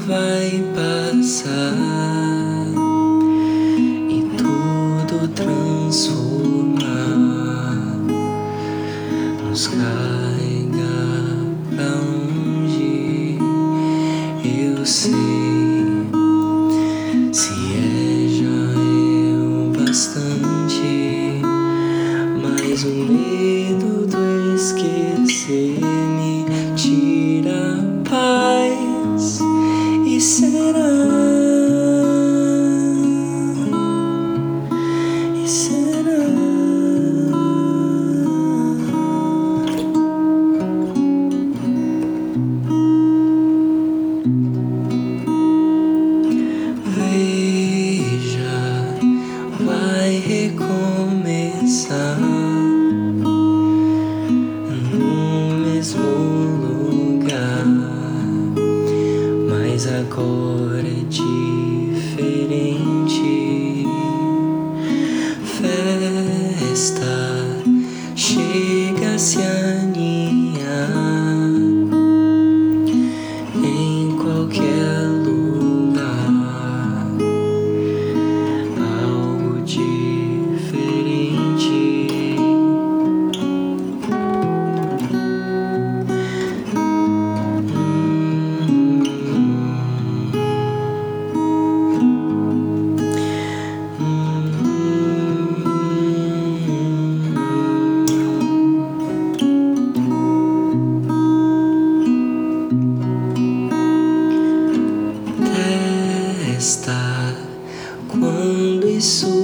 vai passar e tudo transformar, nos carregar pra longe. Eu sei, se já é o bastante, mas o medo do esquecer me tira a paz. E será, e será. Veja, vai recomeçar no mesmo lugar, mas agora é diferente. Festa chega a se aninhar em qualquer lugar, algo diferente. Testa quando isso